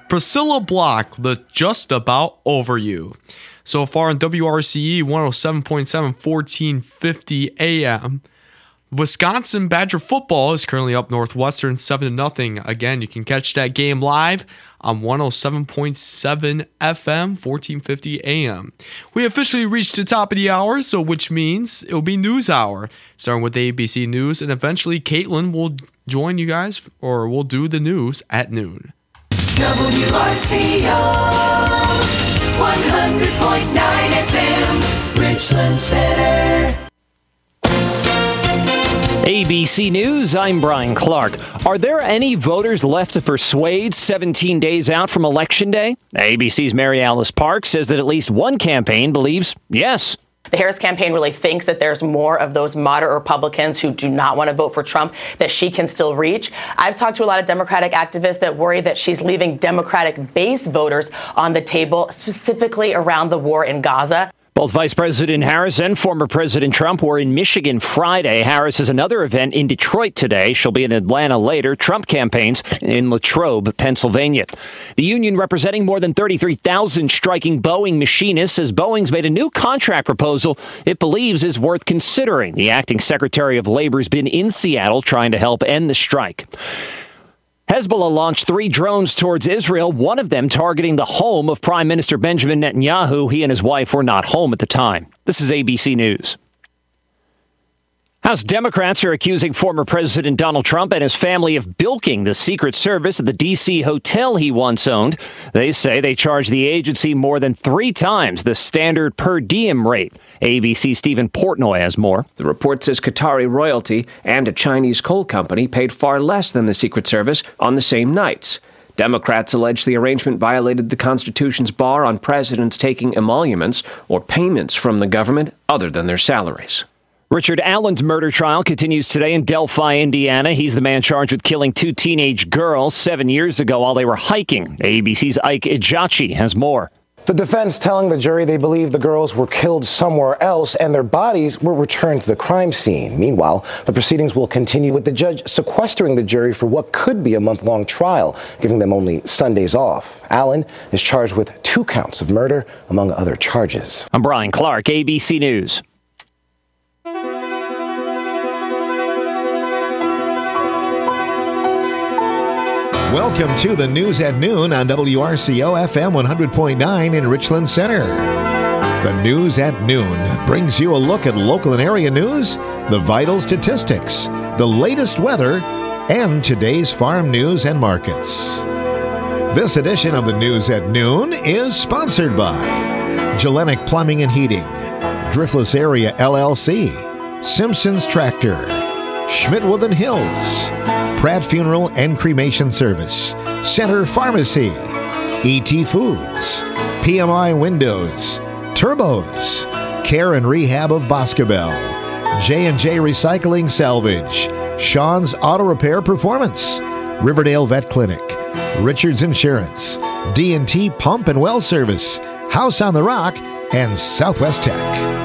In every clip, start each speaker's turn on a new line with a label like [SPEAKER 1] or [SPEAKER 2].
[SPEAKER 1] Priscilla Block, the Just About Over You. So far on WRCE 107.7, 1450 AM. Wisconsin Badger football is currently up Northwestern 7-0. Again, you can catch that game live on 107.7 FM, 1450 AM. We officially reached the top of the hour, so which means it'll be news hour, starting with the ABC News, and eventually Caitlin will join you guys, or we'll do the news at noon.
[SPEAKER 2] WRCO 100.9 FM, Richland Center.
[SPEAKER 3] ABC News, I'm Brian Clark. Are there any voters left to persuade 17 days out from Election Day? ABC's Mary Alice Park says that at least one campaign believes yes.
[SPEAKER 4] The Harris campaign really thinks that there's more of those moderate Republicans who do not want to vote for Trump that she can still reach. I've talked to a lot of Democratic activists that worry that she's leaving Democratic base voters on the table, specifically around the war in Gaza.
[SPEAKER 3] Both Vice President Harris and former President Trump were in Michigan Friday. Harris has another event in Detroit today. She'll be in Atlanta later. Trump campaigns in Latrobe, Pennsylvania. The union representing more than 33,000 striking Boeing machinists says Boeing's made a new contract proposal it believes is worth considering. The acting Secretary of Labor's been in Seattle trying to help end the strike. Hezbollah launched 3 drones towards Israel, one of them targeting the home of Prime Minister Benjamin Netanyahu. He and his wife were not home at the time. This is ABC News. House Democrats are accusing former President Donald Trump and his family of bilking the Secret Service at the D.C. hotel he once owned. They say they charged the agency more than 3 times the standard per diem rate. ABC's Stephen Portnoy has more.
[SPEAKER 5] The report says Qatari royalty and a Chinese coal company paid far less than the Secret Service on the same nights. Democrats allege the arrangement violated the Constitution's bar on presidents taking emoluments or payments from the government other than their salaries.
[SPEAKER 3] Richard Allen's murder trial continues today in Delphi, Indiana. He's the man charged with killing 2 teenage girls 7 years ago while they were hiking. ABC's Ike Ejachi has more.
[SPEAKER 6] The defense telling the jury they believe the girls were killed somewhere else and their bodies were returned to the crime scene. Meanwhile, the proceedings will continue with the judge sequestering the jury for what could be a month-long trial, giving them only Sundays off. Allen is charged with 2 counts of murder, among other charges.
[SPEAKER 3] I'm Brian Clark, ABC News.
[SPEAKER 7] Welcome to the News at Noon on WRCO FM 100.9 in Richland Center. The News at Noon brings you a look at local and area news, the vital statistics, the latest weather, and today's farm news and markets. This edition of the News at Noon is sponsored by Gellenic Plumbing and Heating, Driftless Area LLC, Simpsons Tractor, Schmidt-Wood & Hills, Pratt Funeral and Cremation Service, Center Pharmacy, E.T. Foods, PMI Windows, Turbos, Care and Rehab of Boscobel, J&J Recycling Salvage, Sean's Auto Repair Performance, Riverdale Vet Clinic, Richards Insurance, D&T Pump and Well Service, House on the Rock, and Southwest Tech.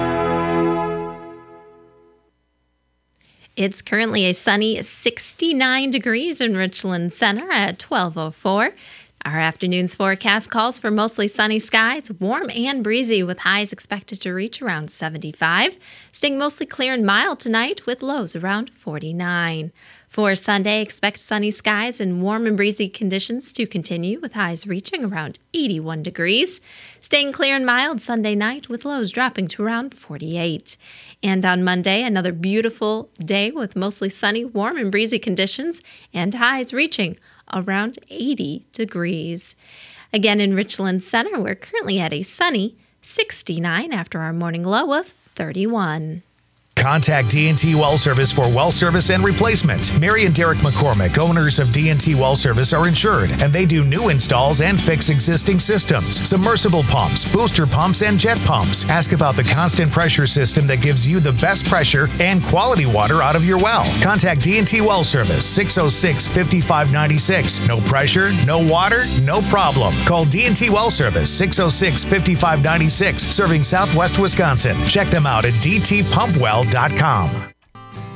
[SPEAKER 8] It's currently a sunny 69 degrees in Richland Center at 12:04. Our afternoon's forecast calls for mostly sunny skies, warm and breezy with highs expected to reach around 75. Staying mostly clear and mild tonight with lows around 49. For Sunday, expect sunny skies and warm and breezy conditions to continue with highs reaching around 81 degrees. Staying clear and mild Sunday night with lows dropping to around 48. And on Monday, another beautiful day with mostly sunny, warm and breezy conditions and highs reaching around 80 degrees. Again, in Richland Center, we're currently at a sunny 69 after our morning low of 31.
[SPEAKER 9] Contact D&T Well Service for well service and replacement. Mary and Derek McCormick, owners of D&T Well Service, are insured, and they do new installs and fix existing systems, submersible pumps, booster pumps, and jet pumps. Ask about the constant pressure system that gives you the best pressure and quality water out of your well. Contact D&T Well Service, 606-5596. No pressure, no water, no problem. Call D&T Well Service, 606-5596, serving Southwest Wisconsin. Check them out at dtpumpwell.com.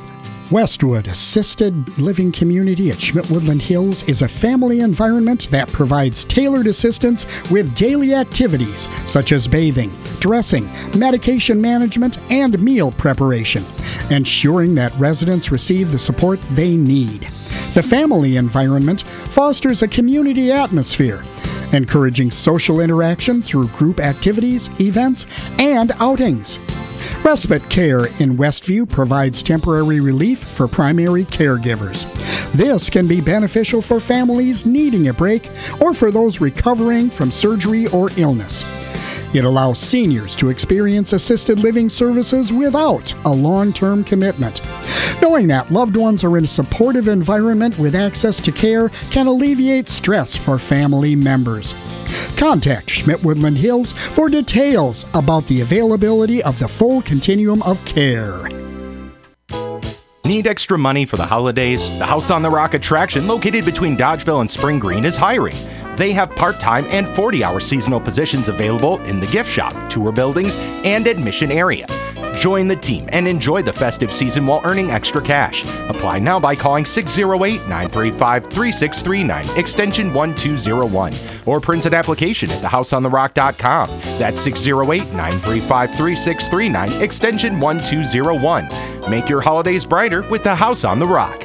[SPEAKER 10] Westwood Assisted Living Community at Schmidt Woodland Hills is a family environment that provides tailored assistance with daily activities such as bathing, dressing, medication management, and meal preparation, ensuring that residents receive the support they need. The family environment fosters a community atmosphere, encouraging social interaction through group activities, events, and outings. Respite Care in Westview provides temporary relief for primary caregivers. This can be beneficial for families needing a break or for those recovering from surgery or illness. It allows seniors to experience assisted living services without a long-term commitment. Knowing that loved ones are in a supportive environment with access to care can alleviate stress for family members. Contact Schmidt Woodland Hills for details about the availability of the full continuum of care.
[SPEAKER 11] Need extra money for the holidays? The House on the Rock attraction located between Dodgeville and Spring Green is hiring. They have part-time and 40-hour seasonal positions available in the gift shop, tour buildings, and admission area. Join the team and enjoy the festive season while earning extra cash. Apply now by calling 608-935-3639, extension 1201, or print an application at thehouseontherock.com. That's 608-935-3639, extension 1201. Make your holidays brighter with the House on the Rock.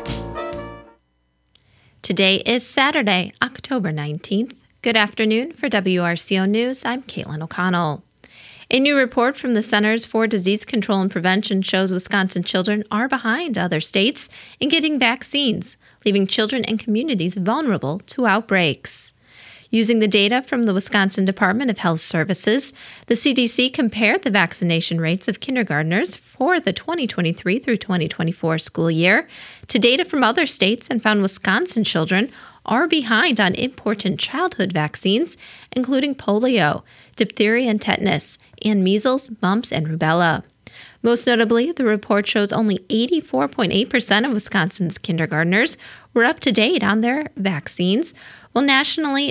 [SPEAKER 8] Today is Saturday, October 19th. Good afternoon. For WRCO News, I'm Caitlin O'Connell. A new report from the Centers for Disease Control and Prevention shows Wisconsin children are behind other states in getting vaccines, leaving children and communities vulnerable to outbreaks. Using the data from the Wisconsin Department of Health Services, the CDC compared the vaccination rates of kindergartners for the 2023 through 2024 school year to data from other states and found Wisconsin children are behind on important childhood vaccines, including polio, diphtheria and tetanus, and measles, mumps, and rubella. Most notably, the report shows only 84.8% of Wisconsin's kindergartners were up to date on their vaccines, while nationally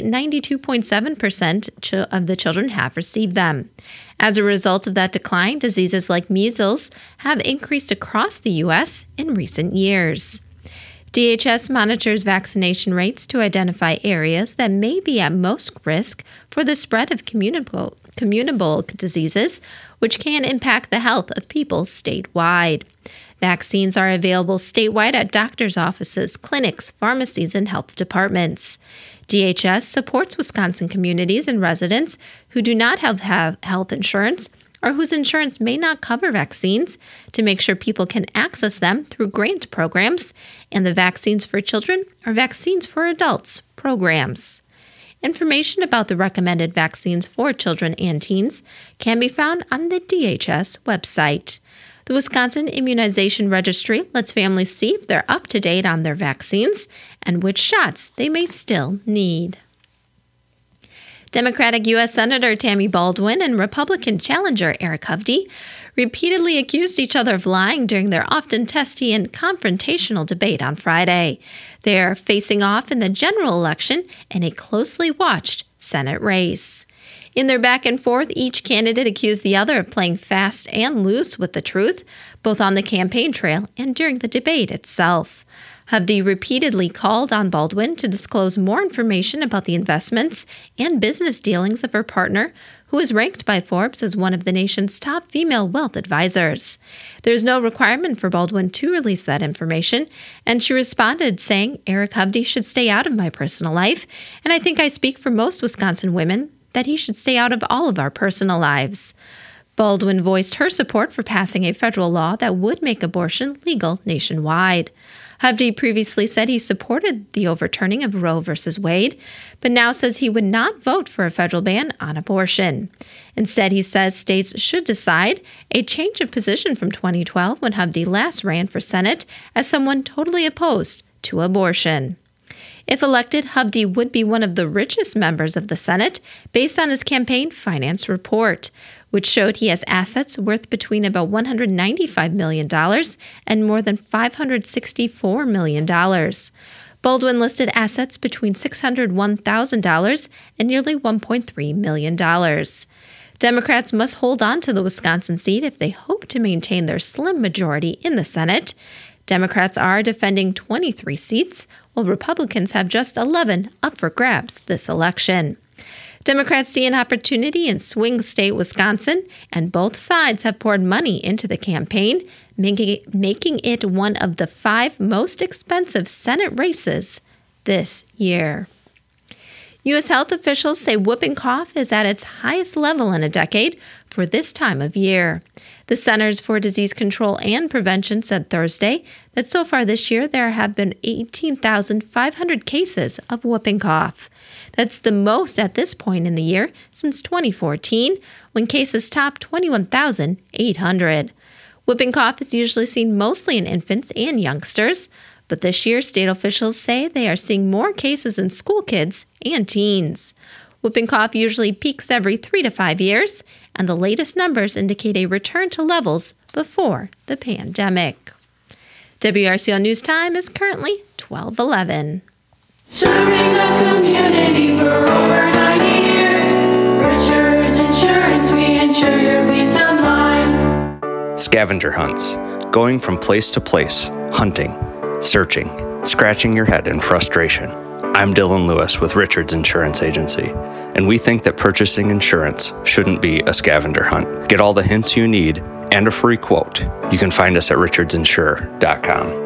[SPEAKER 8] 92.7% of the children have received them. As a result of that decline, diseases like measles have increased across the U.S. in recent years. DHS monitors vaccination rates to identify areas that may be at most risk for the spread of communicable diseases, which can impact the health of people statewide. Vaccines are available statewide at doctors' offices, clinics, pharmacies, and health departments. DHS supports Wisconsin communities and residents who do not have health insurance or whose insurance may not cover vaccines to make sure people can access them through grant programs and the Vaccines for Children or Vaccines for Adults programs. Information about the recommended vaccines for children and teens can be found on the DHS website. The Wisconsin Immunization Registry lets families see if they're up to date on their vaccines and which shots they may still need. Democratic U.S. Senator Tammy Baldwin and Republican challenger Eric Hovde repeatedly accused each other of lying during their often testy and confrontational debate on Friday. They are facing off in the general election in a closely watched Senate race. In their back and forth, each candidate accused the other of playing fast and loose with the truth, both on the campaign trail and during the debate itself. Hovde repeatedly called on Baldwin to disclose more information about the investments and business dealings of her partner, who is ranked by Forbes as one of the nation's top female wealth advisors. There's no requirement for Baldwin to release that information, and she responded saying, "Eric Hovde should stay out of my personal life, and I think I speak for most Wisconsin women that he should stay out of all of our personal lives." Baldwin voiced her support for passing a federal law that would make abortion legal nationwide. Hovde previously said he supported the overturning of Roe v. Wade, but now says he would not vote for a federal ban on abortion. Instead, he says states should decide, a change of position from 2012 when Hovde last ran for Senate as someone totally opposed to abortion. If elected, Hovde would be one of the richest members of the Senate based on his campaign finance report, which showed he has assets worth between about $195 million and more than $564 million. Baldwin listed assets between $601,000 and nearly $1.3 million. Democrats must hold on to the Wisconsin seat if they hope to maintain their slim majority in the Senate. Democrats are defending 23 seats, while Republicans have just 11 up for grabs this election. Democrats see an opportunity in swing state Wisconsin, and both sides have poured money into the campaign, making it one of the 5 most expensive Senate races this year. U.S. health officials say whooping cough is at its highest level in a decade for this time of year. The Centers for Disease Control and Prevention said Thursday that so far this year there have been 18,500 cases of whooping cough. That's the most at this point in the year since 2014, when cases topped 21,800. Whooping cough is usually seen mostly in infants and youngsters, but this year state officials say they are seeing more cases in school kids and teens. Whooping cough usually peaks every 3 to 5 years, and the latest numbers indicate a return to levels before the pandemic. WRCO News Time is currently 12:11.
[SPEAKER 12] Serving the community for over 90 years. Richards Insurance, we insure your peace of mind.
[SPEAKER 13] Scavenger hunts. Going from place to place, hunting, searching, scratching your head in frustration. I'm Dylan Lewis with Richards Insurance Agency, and we think that purchasing insurance shouldn't be a scavenger hunt. Get all the hints you need and a free quote. You can find us at richardsinsure.com.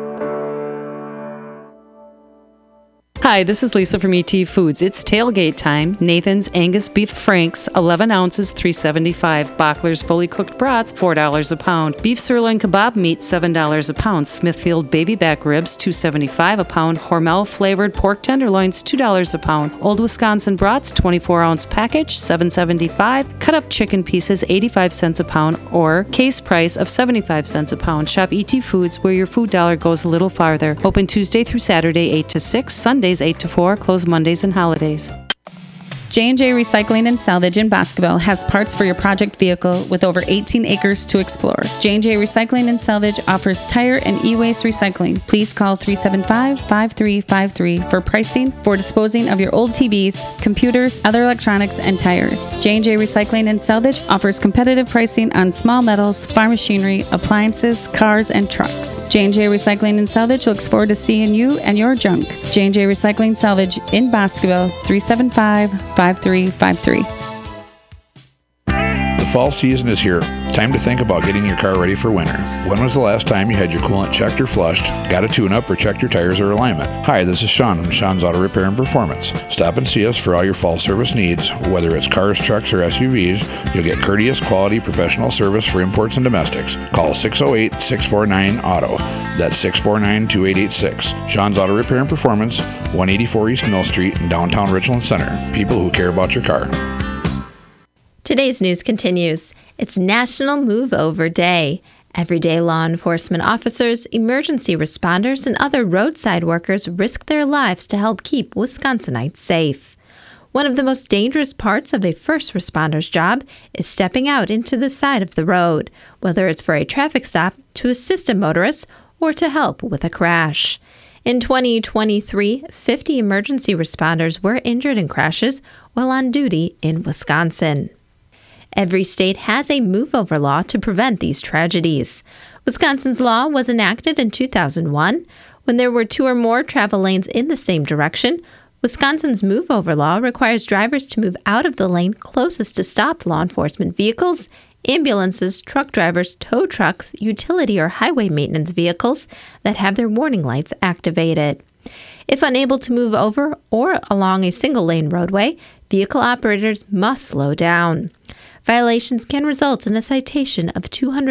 [SPEAKER 14] Hi, this is Lisa from ET Foods. It's tailgate time. Nathan's Angus Beef Franks, 11 ounces, $3.75. Bachler's Fully Cooked Brats, $4 a pound. Beef Sirloin Kebab Meat, $7 a pound. Smithfield Baby Back Ribs, $2.75 a pound. Hormel Flavored Pork Tenderloins, $2 a pound. Old Wisconsin Brats, 24-ounce package, $7.75. Cut up chicken pieces, 85 cents a pound, or case price of 75 cents a pound. Shop ET Foods, where your food dollar goes a little farther. Open Tuesday through Saturday, 8 to 6, Sundays 8 to 4, close Mondays and holidays.
[SPEAKER 15] J&J Recycling and Salvage in Boscoville has parts for your project vehicle with over 18 acres to explore. J&J Recycling and Salvage offers tire and e-waste recycling. Please call 375-5353 for pricing for disposing of your old TVs, computers, other electronics, and tires. J&J Recycling and Salvage offers competitive pricing on small metals, farm machinery, appliances, cars, and trucks. J&J Recycling and Salvage looks forward to seeing you and your junk. J&J Recycling Salvage in Boscoville, 375-5353.
[SPEAKER 16] The fall season is here. Time to think about getting your car ready for winter. When was the last time you had your coolant checked or flushed, got a tune-up, or checked your tires or alignment? Hi, this is Sean from Sean's Auto Repair and Performance. Stop and see us for all your fall service needs. Whether it's cars, trucks, or SUVs, you'll get courteous, quality, professional service for imports and domestics. Call 608-649-AUTO. That's 649-2886. Sean's Auto Repair and Performance, 184 East Mill Street in downtown Richland Center. People who care about your car.
[SPEAKER 8] Today's news continues. It's National Move Over Day. Everyday law enforcement officers, emergency responders, and other roadside workers risk their lives to help keep Wisconsinites safe. One of the most dangerous parts of a first responder's job is stepping out into the side of the road, whether it's for a traffic stop, to assist a motorist, or to help with a crash. In 2023, 50 emergency responders were injured in crashes while on duty in Wisconsin. Every state has a move-over law to prevent these tragedies. Wisconsin's law was enacted in 2001. When there were 2 or more travel lanes in the same direction, Wisconsin's move-over law requires drivers to move out of the lane closest to stopped law enforcement vehicles, ambulances, truck drivers, tow trucks, utility or highway maintenance vehicles that have their warning lights activated. If unable to move over or along a single-lane roadway, vehicle operators must slow down. Violations can result in a citation of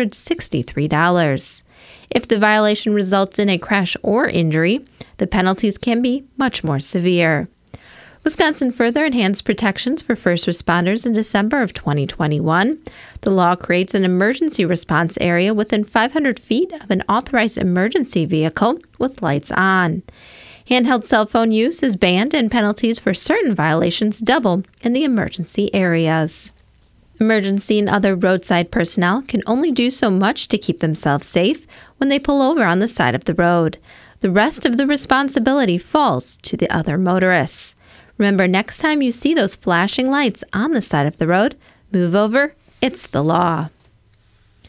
[SPEAKER 8] $263. If the violation results in a crash or injury, the penalties can be much more severe. Wisconsin further enhanced protections for first responders in December of 2021. The law creates an emergency response area within 500 feet of an authorized emergency vehicle with lights on. Handheld cell phone use is banned, and penalties for certain violations double in the emergency areas. Emergency and other roadside personnel can only do so much to keep themselves safe when they pull over on the side of the road. The rest of the responsibility falls to the other motorists. Remember, next time you see those flashing lights on the side of the road, move over. It's the law.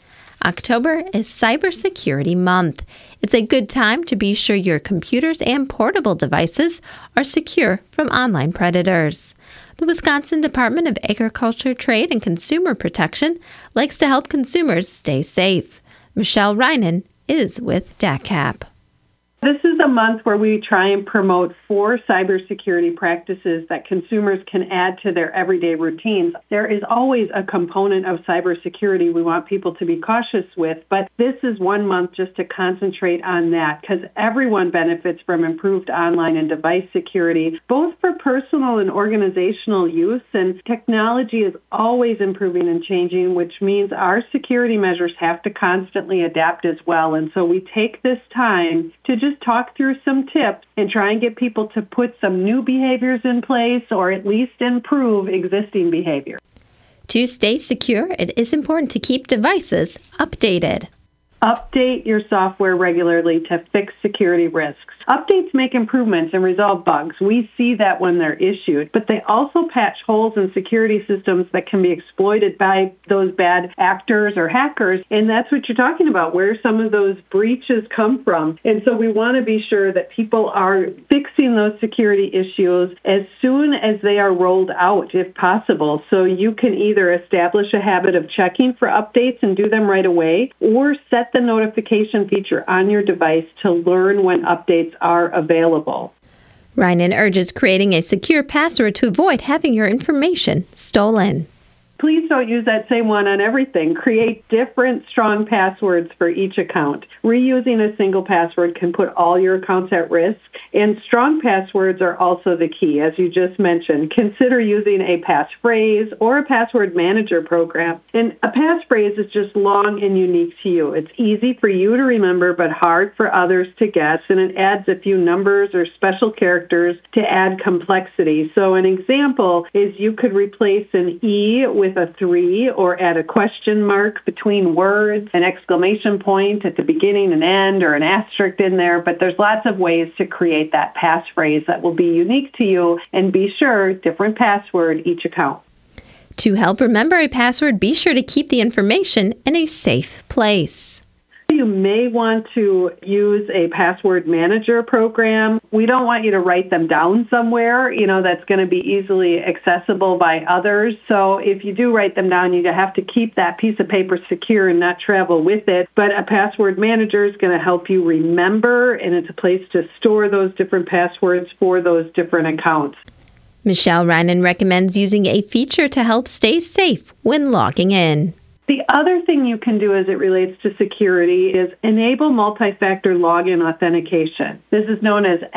[SPEAKER 8] October is Cybersecurity Month. It's a good time to be sure your computers and portable devices are secure from online predators. The Wisconsin Department of Agriculture, Trade, and Consumer Protection likes to help consumers stay safe. Michelle Reinen is with DATCP.
[SPEAKER 17] This is a month where we try and promote 4 cybersecurity practices that consumers can add to their everyday routines. There is always a component of cybersecurity we want people to be cautious with, but this is one month just to concentrate on that because everyone benefits from improved online and device security, both for personal and organizational use, and technology is always improving and changing, which means our security measures have to constantly adapt as well. And so we take this time to just talk through some tips and try and get people to put some new behaviors in place or at least improve existing behavior.
[SPEAKER 8] To stay secure, it is important to keep devices updated.
[SPEAKER 17] Update your software regularly to fix security risks. Updates make improvements and resolve bugs. We see that when they're issued, but they also patch holes in security systems that can be exploited by those bad actors or hackers, and that's what you're talking about, where some of those breaches come from. And so we want to be sure that people are fixing those security issues as soon as they are rolled out, if possible. So you can either establish a habit of checking for updates and do them right away, or set the notification feature on your device to learn when updates are available.
[SPEAKER 8] Reinen urges creating a secure password to avoid having your information stolen.
[SPEAKER 17] Please don't use that same one on everything. Create different strong passwords for each account. Reusing a single password can put all your accounts at risk, and strong passwords are also the key. As you just mentioned, consider using a passphrase or a password manager program. And a passphrase is just long and unique to you. It's easy for you to remember, but hard for others to guess, and it adds a few numbers or special characters to add complexity. So an example is you could replace an E with a 3 or add a question mark between words, an exclamation point at the beginning and end, or an asterisk in there. But there's lots of ways to create that passphrase that will be unique to you, and be sure, different password each account.
[SPEAKER 8] To help remember a password, be sure to keep the information in a safe place.
[SPEAKER 17] You may want to use a password manager program. We don't want you to write them down somewhere, that's going to be easily accessible by others. So if you do write them down, you have to keep that piece of paper secure and not travel with it. But a password manager is going to help you remember, and it's a place to store those different passwords for those different accounts.
[SPEAKER 8] Michelle Reinen recommends using a feature to help stay safe when logging in.
[SPEAKER 17] The other thing you can do as it relates to security is enable multi-factor login authentication. This is known as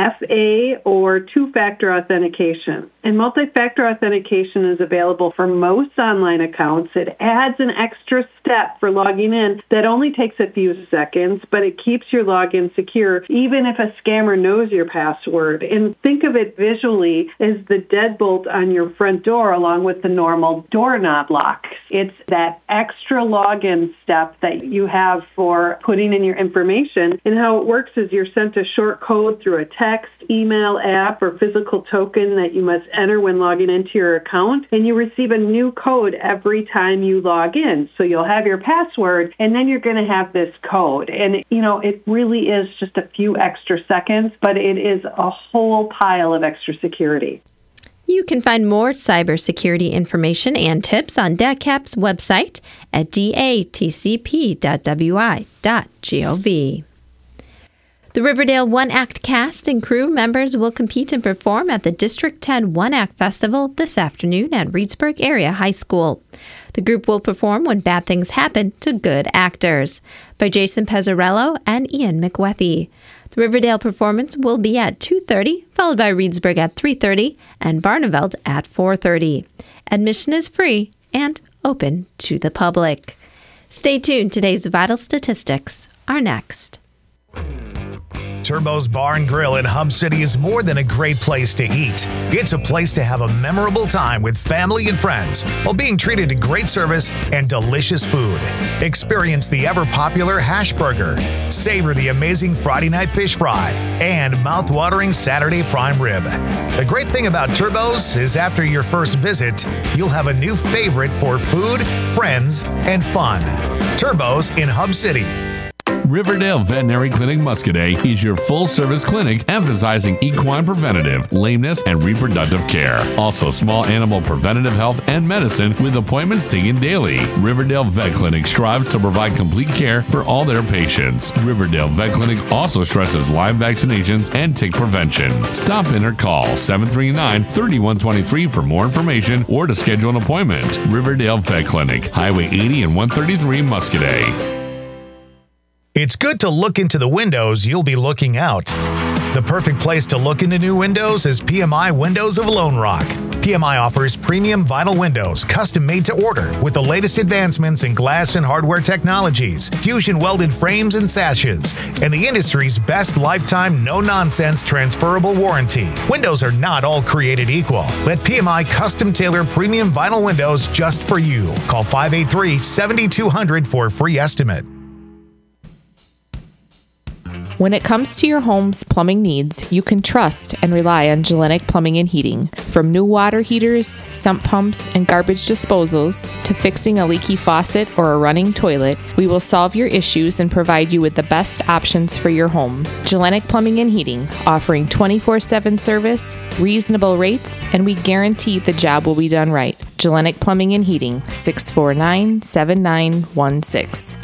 [SPEAKER 17] MFA or two-factor authentication. And multi-factor authentication is available for most online accounts. It adds an extra step for logging in that only takes a few seconds, but it keeps your login secure even if a scammer knows your password. And think of it visually as the deadbolt on your front door along with the normal doorknob lock. It's that extra login step that you have for putting in your information. And how it works is you're sent a short code through a text, email, app, or physical token that you must enter when logging into your account. And you receive a new code every time you log in. So you'll have your password, and then you're going to have this code. And, it really is just a few extra seconds, but it is a whole pile of extra security.
[SPEAKER 8] You can find more cybersecurity information and tips on DATCP's website at datcp.wi.gov. The Riverdale One Act cast and crew members will compete and perform at the District 10 One Act Festival this afternoon at Reedsburg Area High School. The group will perform When Bad Things Happen to Good Actors by Jason Pezzarello and Ian McWethy. The Riverdale performance will be at 2:30, followed by Reedsburg at 3:30 and Barneveld at 4:30. Admission is free and open to the public. Stay tuned. Today's vital statistics are next.
[SPEAKER 9] Turbo's Bar and Grill in Hub City is more than a great place to eat. It's a place to have a memorable time with family and friends while being treated to great service and delicious food. Experience the ever-popular hash burger, savor the amazing Friday night fish fry, and mouth-watering Saturday prime rib. The great thing about Turbo's is after your first visit, you'll have a new favorite for food, friends, and fun. Turbos in Hub City.
[SPEAKER 18] Riverdale Veterinary Clinic Muscadet is your full-service clinic emphasizing equine preventative, lameness, and reproductive care. Also, small animal preventative health and medicine with appointments taken daily. Riverdale Vet Clinic strives to provide complete care for all their patients. Riverdale Vet Clinic also stresses Lyme vaccinations and tick prevention. Stop in or call 739-3123 for more information or to schedule an appointment. Riverdale Vet Clinic, Highway 80 and 133 Muscadet.
[SPEAKER 9] It's good to look into the windows you'll be looking out. The perfect place to look into new windows is PMI Windows of Lone Rock. PMI offers premium vinyl windows, custom made to order, with the latest advancements in glass and hardware technologies, fusion welded frames and sashes, and the industry's best lifetime no-nonsense transferable warranty. Windows are not all created equal. Let PMI custom tailor premium vinyl windows just for you. Call 583-7200 for a free estimate.
[SPEAKER 19] When it comes to your home's plumbing needs, you can trust and rely on Gellenic Plumbing and Heating. From new water heaters, sump pumps, and garbage disposals, to fixing a leaky faucet or a running toilet, we will solve your issues and provide you with the best options for your home. Gellenic Plumbing and Heating, offering 24/7 service, reasonable rates, and we guarantee the job will be done right. Gellenic Plumbing and Heating, 649-7916.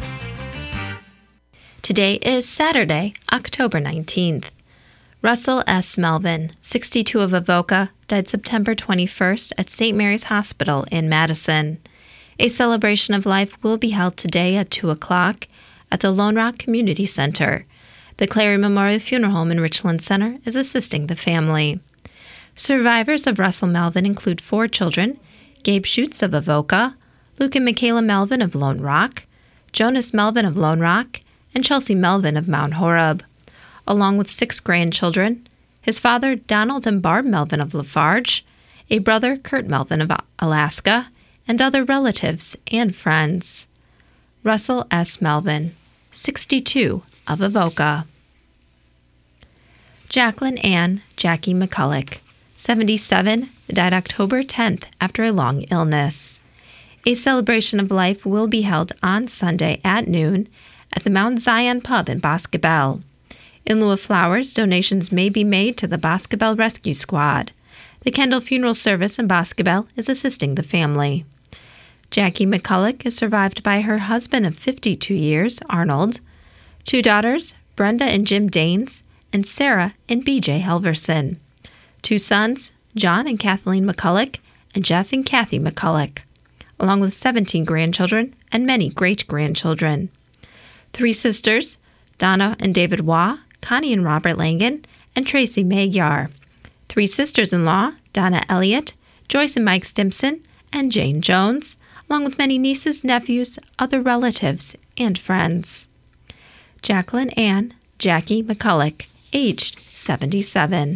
[SPEAKER 8] Today is Saturday, October 19th. Russell S. Melvin, 62 of Avoca, died September 21st at St. Mary's Hospital in Madison. A celebration of life will be held today at 2 o'clock at the Lone Rock Community Center. The Clary Memorial Funeral Home in Richland Center is assisting the family. Survivors of Russell Melvin include 4 children: Gabe Schutz of Avoca, Luke and Michaela Melvin of Lone Rock, Jonas Melvin of Lone Rock, and Chelsea Melvin of Mount Horeb, along with 6 grandchildren, his father Donald and Barb Melvin of Lafarge, a brother Kurt Melvin of Alaska, and other relatives and friends. Russell S. Melvin, 62 of Avoca. Jacqueline Ann Jackie McCulloch, 77, died October 10th after a long illness. A celebration of life will be held on Sunday at noon at the Mount Zion Pub in Boscobel. In lieu of flowers, donations may be made to the Boscobel Rescue Squad. The Kendall Funeral Service in Boscobel is assisting the family. Jackie McCulloch is survived by her husband of 52 years, Arnold, 2 daughters, Brenda and Jim Danes, and Sarah and BJ Helverson, 2 sons, John and Kathleen McCulloch, and Jeff and Kathy McCulloch, along with 17 grandchildren and many great-grandchildren. 3 sisters, Donna and David Waugh, Connie and Robert Langan, and Tracy Magyar. 3 sisters-in-law, Donna Elliott, Joyce and Mike Stimpson, and Jane Jones, along with many nieces, nephews, other relatives, and friends. Jacqueline Ann Jackie McCulloch, aged 77.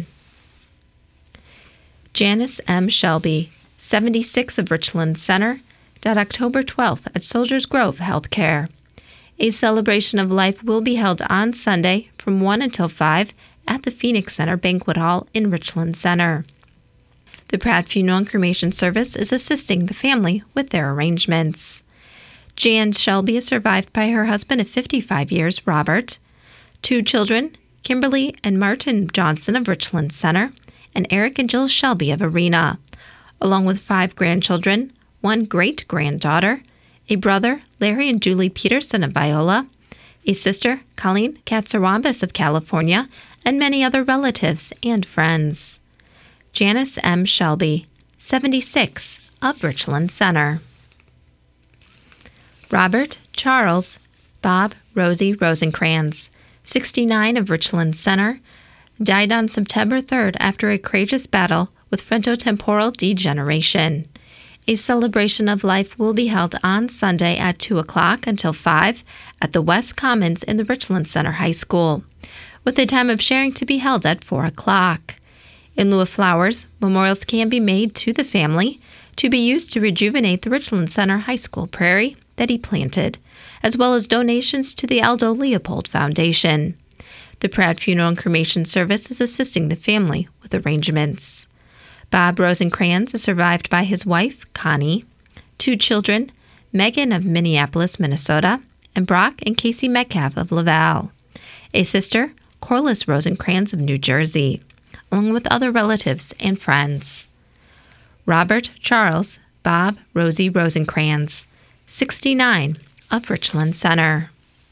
[SPEAKER 8] Janice M. Shelby, 76 of Richland Center, died October 12th at Soldiers Grove Healthcare. A celebration of life will be held on Sunday from 1 until 5 at the Phoenix Center Banquet Hall in Richland Center. The Pratt Funeral and Cremation Service is assisting the family with their arrangements. Jan Shelby is survived by her husband of 55 years, Robert, 2 children, Kimberly and Martin Johnson of Richland Center, and Eric and Jill Shelby of Arena, along with 5 grandchildren, 1 great-granddaughter, a brother, Larry and Julie Peterson of Viola, a sister, Colleen Katsarambis of California, and many other relatives and friends. Janice M. Shelby, 76, of Richland Center. Robert Charles Bob Rosie Rosencrans, 69 of Richland Center, died on September 3rd after a courageous battle with frontotemporal degeneration. A celebration of life will be held on Sunday at 2 o'clock until 5 at the West Commons in the Richland Center High School, with a time of sharing to be held at 4 o'clock. In lieu of flowers, memorials can be made to the family to be used to rejuvenate the Richland Center High School prairie that he planted, as well as donations to the Aldo Leopold Foundation. The Pratt Funeral and Cremation Service is assisting the family with arrangements. Bob Rosencrans is survived by his wife, Connie, 2 children, Megan of Minneapolis, Minnesota, and Brock and Casey Metcalf of Laval. A sister, Corliss Rosencrantz of New Jersey, along with other relatives and friends. Robert Charles Bob Rosie Rosencrantz, 69, of Richland Center.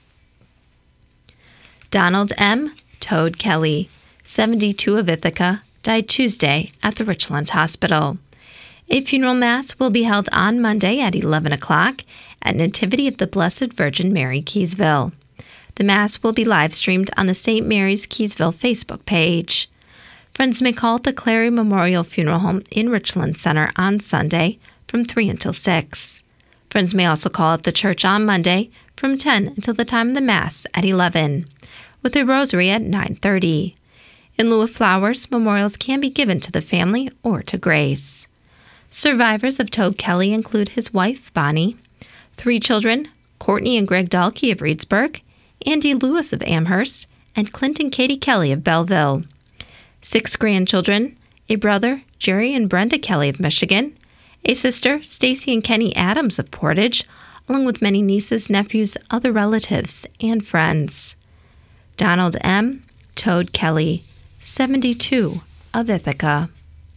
[SPEAKER 8] Donald M. Toad Kelly, 72, of Ithaca, died Tuesday at the Richland Hospital. A funeral mass will be held on Monday at 11 o'clock at Nativity of the Blessed Virgin Mary, Keysville. The mass will be live-streamed on the St. Mary's Keysville Facebook page. Friends may call the Clary Memorial Funeral Home in Richland Center on Sunday from 3 until 6. Friends may also call at the church on Monday from 10 until the time of the Mass at 11, with a rosary at 9:30. In lieu of flowers, memorials can be given to the family or to Grace. Survivors of Toad Kelly include his wife, Bonnie, 3 children, Courtney and Greg Dahlke of Reedsburg, Andy Lewis of Amherst, and Clint and Katie Kelly of Belleville. 6 grandchildren, a brother, Jerry and Brenda Kelly of Michigan, a sister, Stacy and Kenny Adams of Portage, along with many nieces, nephews, other relatives, and friends. Donald M. Toad Kelly, 72, of Ithaca.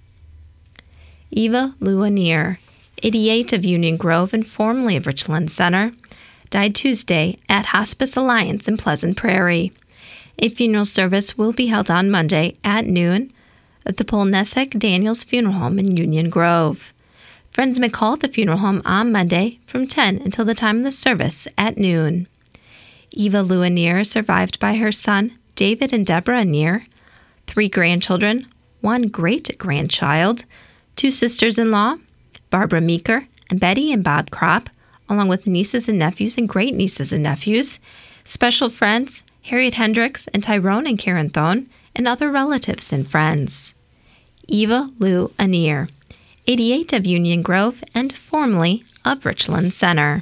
[SPEAKER 8] Eva Lou Anir, 88, of Union Grove and formerly of Richland Center, died Tuesday at Hospice Alliance in Pleasant Prairie. A funeral service will be held on Monday at noon at the Polnesic Daniels Funeral Home in Union Grove. Friends may call at the funeral home on Monday from 10 until the time of the service at noon. Eva Lou Anir is survived by her son, David and Deborah Anir, 3 grandchildren, 1 great-grandchild, 2 sisters-in-law, Barbara Meeker and Betty and Bob Kropp, along with nieces and nephews and great-nieces and nephews, special friends, Harriet Hendricks and Tyrone and Karen Thone, and other relatives and friends. Eva Lou Anir, 88, of Union Grove and formerly of Richland Center.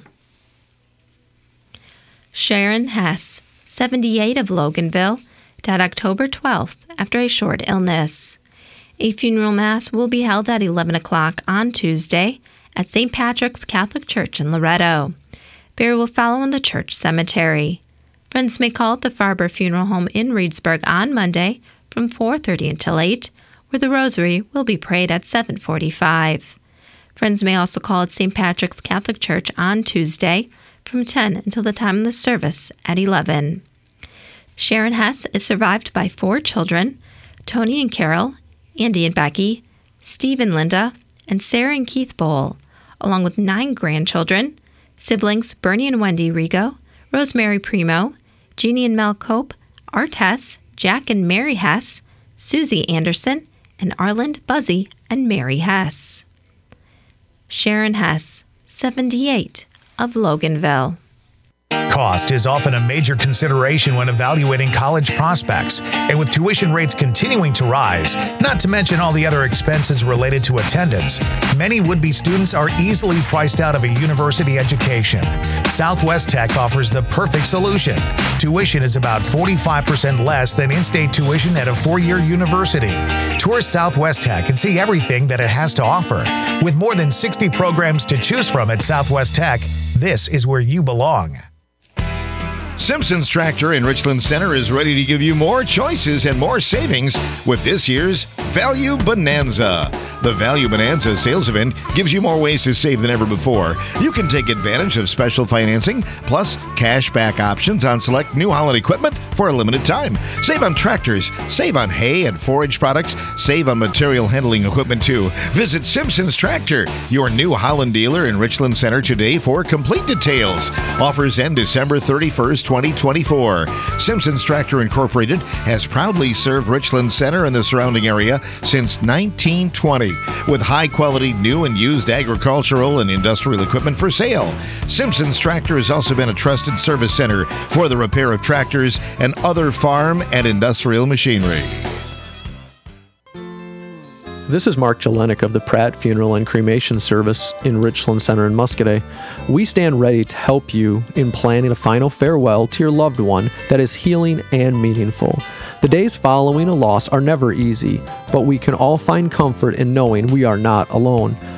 [SPEAKER 8] Sharon Hess, 78, of Loganville, died October 12th after a short illness. A funeral mass will be held at 11 o'clock on Tuesday at St. Patrick's Catholic Church in Loretto. Burial will follow in the church cemetery. Friends may call at the Farber Funeral Home in Reedsburg on Monday from 4:30 until 8, where the rosary will be prayed at 7:45. Friends may also call at St. Patrick's Catholic Church on Tuesday from 10 until the time of the service at 11. Sharon Hess is survived by 4 children, Tony and Carol, Andy and Becky, Steve and Linda, and Sarah and Keith Bowl, along with 9 grandchildren, siblings Bernie and Wendy Rigo, Rosemary Primo, Jeannie and Mel Cope, Art Hess, Jack and Mary Hess, Susie Anderson, and Arland Buzzy and Mary Hess. Sharon Hess, 78, of Loganville.
[SPEAKER 9] Cost is often a major consideration when evaluating college prospects, and with tuition rates continuing to rise, not to mention all the other expenses related to attendance, many would-be students are easily priced out of a university education. Southwest Tech offers the perfect solution. Tuition is about 45% less than in-state tuition at a 4-year university. Tour Southwest Tech and see everything that it has to offer. With more than 60 programs to choose from at Southwest Tech, this is where you belong.
[SPEAKER 7] Simpson's Tractor in Richland Center is ready to give you more choices and more savings with this year's Value Bonanza. The Value Bonanza sales event gives you more ways to save than ever before. You can take advantage of special financing, plus cash back options on select New Holland equipment for a limited time. Save on tractors, save on hay and forage products, save on material handling equipment too. Visit Simpson's Tractor, your New Holland dealer in Richland Center today for complete details. Offers end December 31st, 2024. Simpson's Tractor Incorporated has proudly served Richland Center and the surrounding area since 1920. With high-quality new and used agricultural and industrial equipment for sale. Simpson's Tractor has also been a trusted service center for the repair of tractors and other farm and industrial machinery.
[SPEAKER 20] This is Mark Jelenik of the Pratt Funeral and Cremation Service in Richland Center in Muscadet. We stand ready to help you in planning a final farewell to your loved one that is healing and meaningful. The days following a loss are never easy, but we can all find comfort in knowing we are not alone.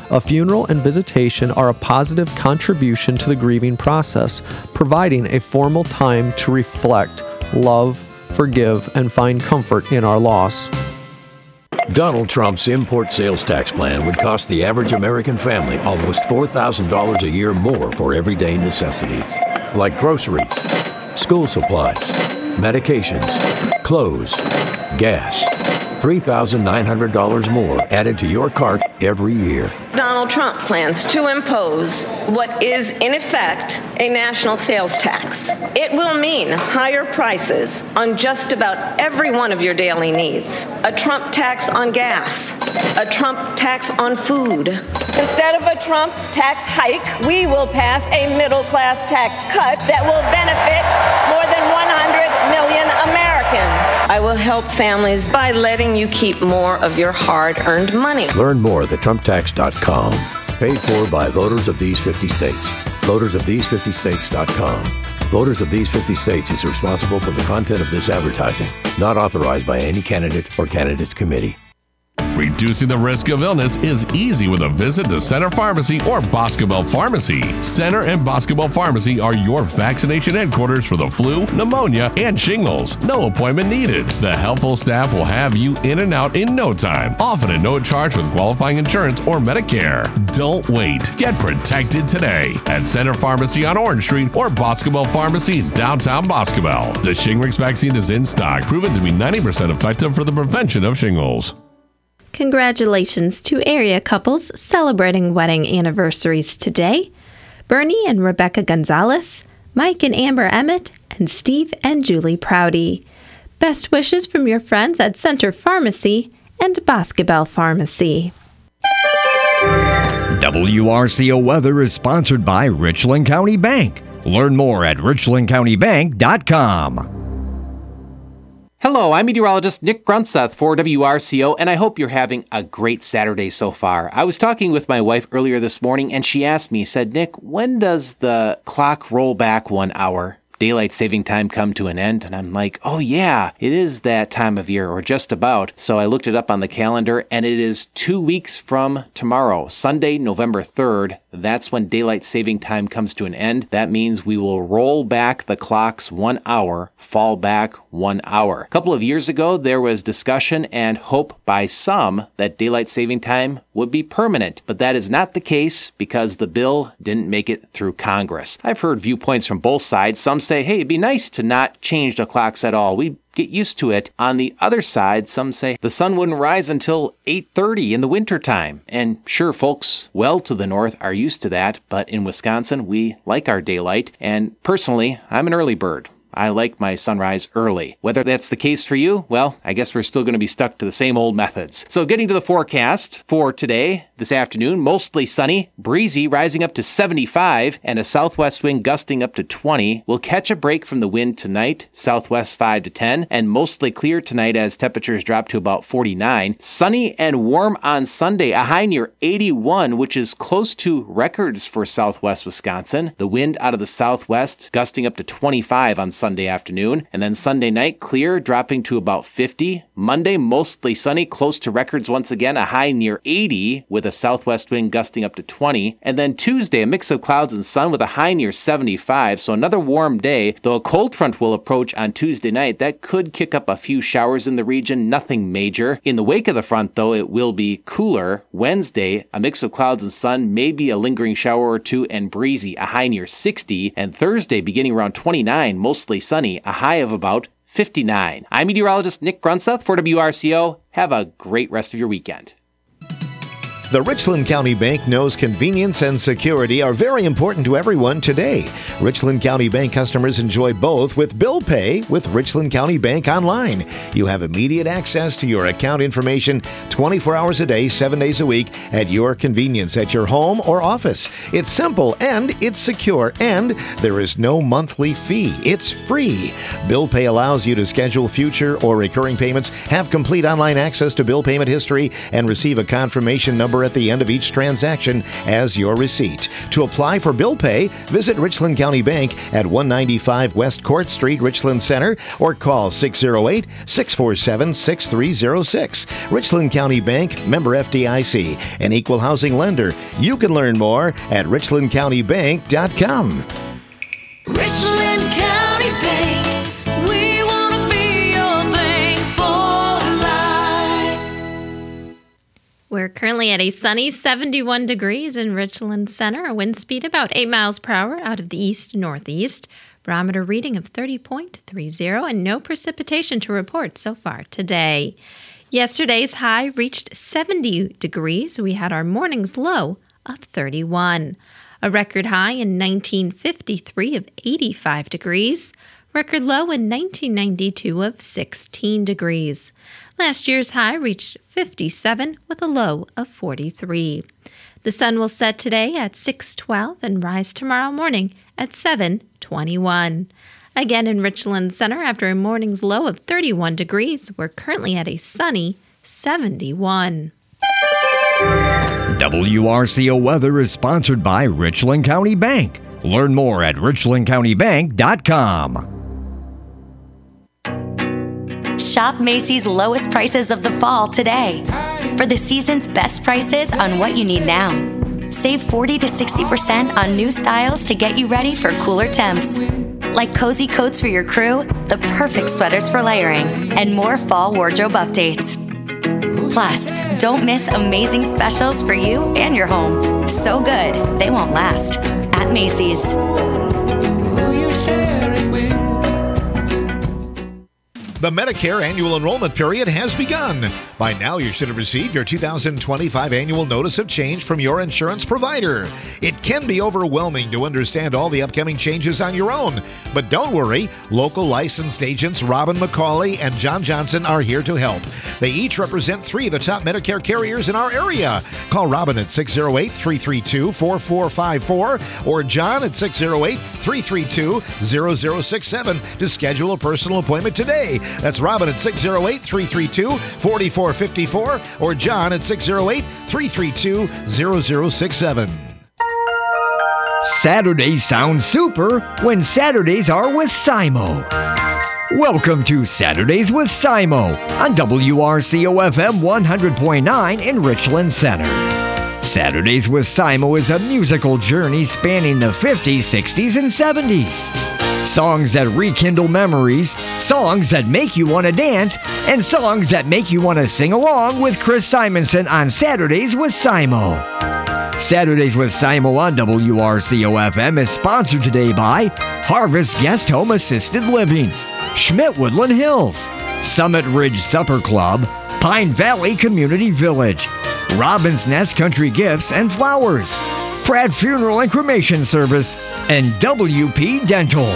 [SPEAKER 20] A funeral and visitation are a positive contribution to the grieving process, providing a formal time to reflect, love, forgive, and find comfort in our loss.
[SPEAKER 21] Donald Trump's import sales tax plan would cost the average American family almost $4,000 a year more for everyday necessities, like groceries, school supplies, medications, clothes, gas. $3,900 more added to your cart every year.
[SPEAKER 22] Donald Trump plans to impose what is, in effect, a national sales tax. It will mean higher prices on just about every one of your daily needs. A Trump tax on gas. A Trump tax on food. Instead of a Trump tax hike, we will pass a middle-class tax cut that will benefit more than 100 million Americans. I will help families by letting you keep more of your hard-earned money.
[SPEAKER 21] Learn more at thetrumptax.com. Paid for by voters of these 50 states. VotersOfThese50States.com. Voters of these 50 states is responsible for the content of this advertising. Not authorized by any candidate or candidates committee.
[SPEAKER 18] Reducing the risk of illness is easy with a visit to Center Pharmacy or Boscobel Pharmacy. Center and Boscobel Pharmacy are your vaccination headquarters for the flu, pneumonia, and shingles. No appointment needed. The helpful staff will have you in and out in no time, often at no charge with qualifying insurance or Medicare. Don't wait. Get protected today at Center Pharmacy on Orange Street or Boscobel Pharmacy in downtown Boscobel. The Shingrix vaccine is in stock, proven to be 90% effective for the prevention of shingles.
[SPEAKER 8] Congratulations to area couples celebrating wedding anniversaries today. Bernie and Rebecca Gonzalez, Mike and Amber Emmett, and Steve and Julie Prouty. Best wishes from your friends at Center Pharmacy and Boscobel Pharmacy.
[SPEAKER 23] WRCO Weather is sponsored by Richland County Bank. Learn more at richlandcountybank.com.
[SPEAKER 24] Hello, I'm meteorologist Nick Grunseth for WRCO, and I hope you're having a great Saturday so far. I was talking with my wife earlier this morning, and she asked me, said, Nick, when does the clock roll back 1 hour? Daylight saving time come to an end? And I'm like, oh yeah, it is that time of year, or just about. So I looked it up on the calendar, and it is 2 weeks from tomorrow, Sunday, November 3rd. That's when daylight saving time comes to an end. That means we will roll back the clocks 1 hour, fall back 1 hour. A couple of years ago, there was discussion and hope by some that daylight saving time would be permanent, but that is not the case because the bill didn't make it through Congress. I've heard viewpoints from both sides. Some say, hey, it'd be nice to not change the clocks at all. We get used to it. On the other side, some say the sun wouldn't rise until 8:30 in the wintertime. And sure, folks well to the north are used to that, but in Wisconsin, we like our daylight. And personally, I'm an early bird. I like my sunrise early. Whether that's the case for you, well, I guess we're still going to be stuck to the same old methods. So getting to the forecast for today, this afternoon, mostly sunny, breezy, rising up to 75, and a southwest wind gusting up to 20. We'll catch a break from the wind tonight, southwest 5 to 10, and mostly clear tonight as temperatures drop to about 49. Sunny and warm on Sunday, a high near 81, which is close to records for southwest Wisconsin. The wind out of the southwest gusting up to 25 on Sunday afternoon, and then Sunday night clear, dropping to about 50. Monday mostly sunny, close to records once again, a high near 80 with a southwest wind gusting up to 20. And then Tuesday, a mix of clouds and sun with a high near 75, so another warm day, though a cold front will approach on Tuesday night. That could kick up a few showers in the region, nothing major. In the wake of the front, though, it will be cooler. Wednesday, a mix of clouds and sun, maybe a lingering shower or two, and breezy, a high near 60. And Thursday, beginning around 29, mostly sunny, a high of about 59. I'm meteorologist Nick Grunseth for WRCO. Have a great rest of your weekend.
[SPEAKER 7] The Richland County Bank knows convenience and security are very important to everyone today. Richland County Bank customers enjoy both with bill pay with Richland County Bank Online. You have immediate access to your account information 24 hours a day, 7 days a week at your convenience at your home or office. It's simple and it's secure, and there is no monthly fee. It's free. Bill pay allows you to schedule future or recurring payments, have complete online access to bill payment history, and receive a confirmation number number at the end of each transaction as your receipt. To apply for bill pay, visit Richland County Bank at 195 West Court Street, Richland Center, or call 608-647-6306. Richland County Bank, member FDIC, an equal housing lender. You can learn more at richlandcountybank.com.
[SPEAKER 12] Richland County Bank, we want to be your bank for life.
[SPEAKER 8] We're currently at a sunny 71 degrees in Richland Center, a wind speed about 8 miles per hour out of the east-northeast, barometer reading of 30.30, and no precipitation to report so far today. Yesterday's high reached 70 degrees. We had our morning's low of 31. A record high in 1953 of 85 degrees. Record low in 1992 of 16 degrees. Last year's high reached 57 with a low of 43. The sun will set today at 6:12 and rise tomorrow morning at 7:21. Again in Richland Center, after a morning's low of 31 degrees, we're currently at a sunny 71.
[SPEAKER 23] WRCO weather is sponsored by Richland County Bank. Learn more at richlandcountybank.com.
[SPEAKER 1] Shop Macy's lowest prices of the fall today. For the season's best prices on what you need now. Save 40 to 60% on new styles to get you ready for cooler temps. Like cozy coats for your crew, the perfect sweaters for layering, and more fall wardrobe updates. Plus, don't miss amazing specials for you and your home. So good, they won't last. At Macy's.
[SPEAKER 7] The Medicare annual enrollment period has begun. By now, you should have received your 2025 annual notice of change from your insurance provider. It can be overwhelming to understand all the upcoming changes on your own. But don't worry, local licensed agents Robin McCauley and John Johnson are here to help. They each represent 3 of the top Medicare carriers in our area. Call Robin at 608-332-4454 or John at 608-332-0067 to schedule a personal appointment today. That's Robin at 608-332-4454 or John at 608-332-0067.
[SPEAKER 23] Saturdays sound super when Saturdays are with Simo. Welcome to Saturdays with Simo on WRCO FM 100.9 in Richland Center. Saturdays with Simo is a musical journey spanning the 50s, 60s, and 70s. Songs that rekindle memories, songs that make you want to dance, and songs that make you want to sing along with Chris Simonson on Saturdays with Simo. Saturdays with Simo on WRCO FM is sponsored today by Harvest Guest Home Assisted Living, Schmidt Woodland Hills, Summit Ridge Supper Club, Pine Valley Community Village, Robin's Nest Country Gifts and Flowers, Pratt Funeral and Cremation Service, and WP Dental.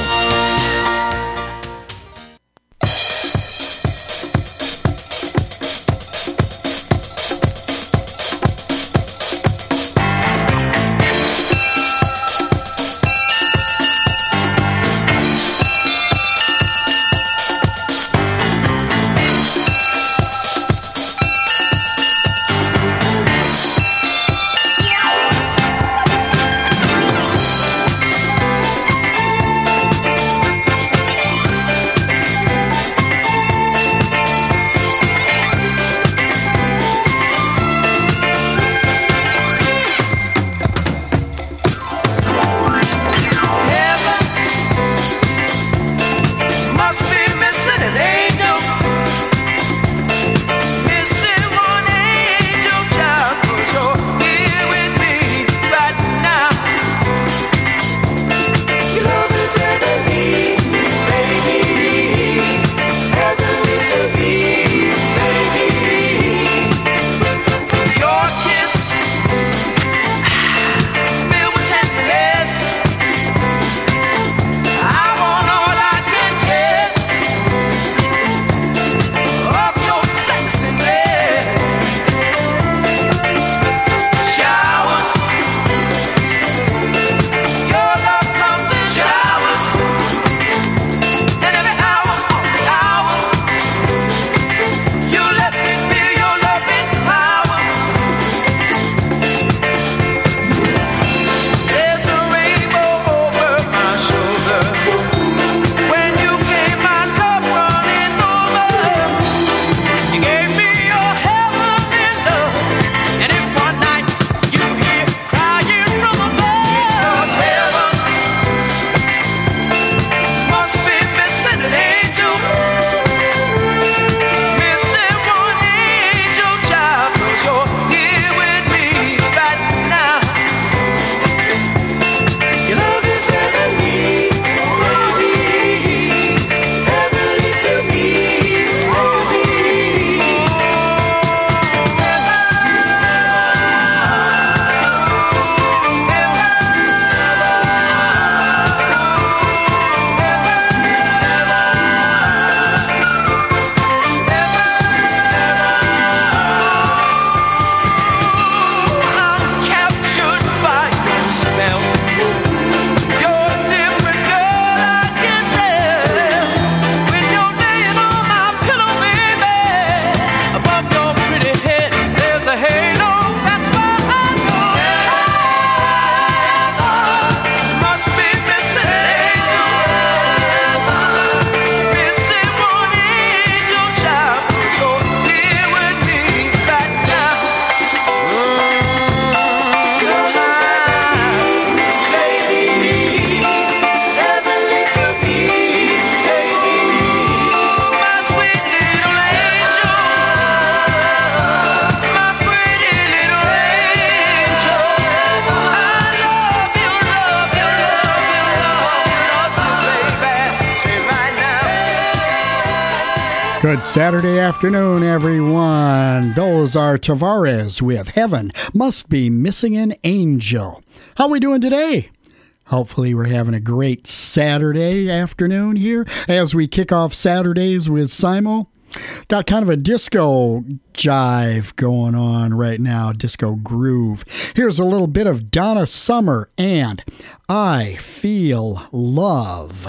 [SPEAKER 10] Good Saturday afternoon, everyone. Those are Tavares with Heaven Must Be Missing an Angel. How we doing today? Hopefully we're having a great Saturday afternoon here as we kick off Saturdays with Simo. Got kind of a disco jive going on right now, disco groove. Here's a little bit of Donna Summer and I Feel Love.